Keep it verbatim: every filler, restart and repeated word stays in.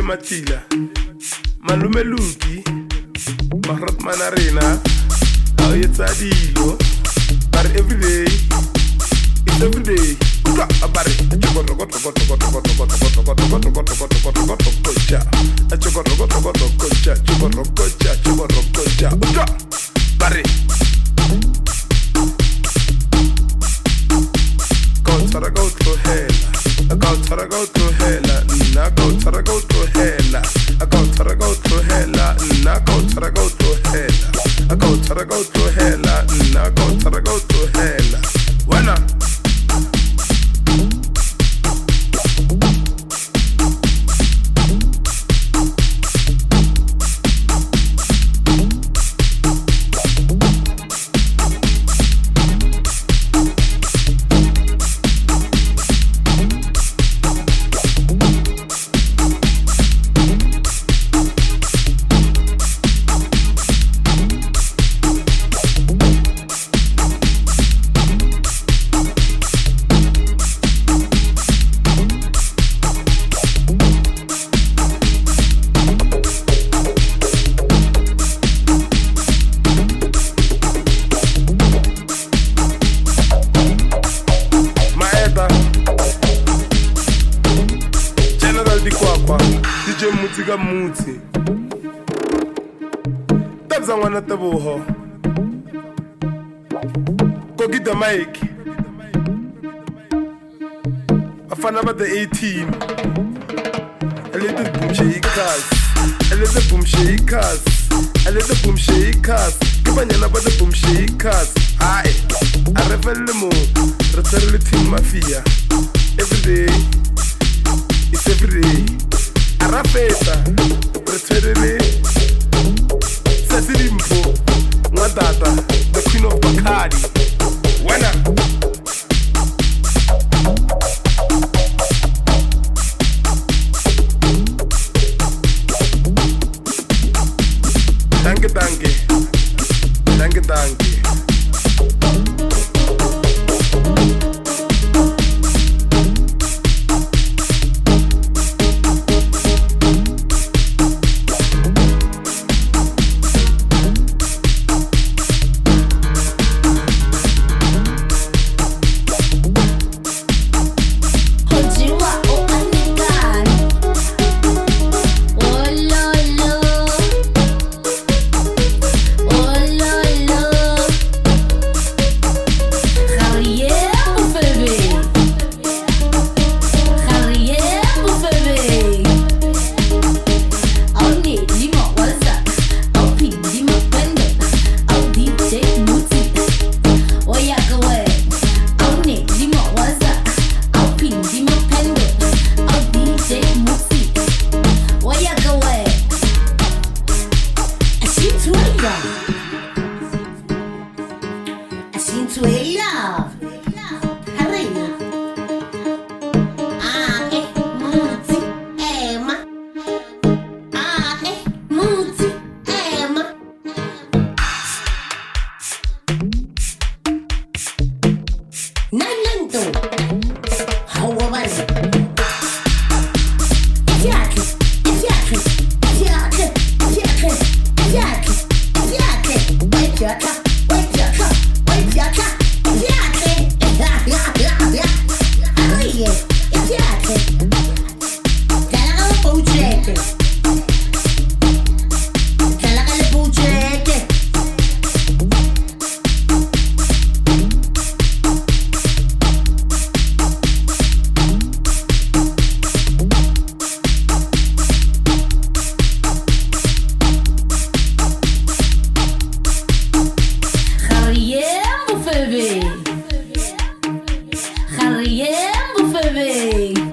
Matila, Malume Luki, Marat Manarena, how it's a deal, but every day, it's every day. About it, a chocolate got to got to got to got to got to got to got to got to got to got to got to got to cocha, a chocolate got to got to cocha, chocolate cocha, chocolate cocha, Barry. Go to go to hell, I go to go to hell, I go to go to hell, I go to go to hell, I go to go to hell, I go to go to hell, I go to go to hell. When I Muti Tabza wana tabuho Go get the mic Afana ba the eighteen A little boom shakers A little boom shakers A little boom shakers Kibanyana ba the boom shakers Aye A revel mo Return team mafia Every day It's every day Arafeta, Preterele, Cecilimpo, Nwadata, the Queen of Bacardi. Wena. Danke, danke. Danke, danke. Harriet Buffet.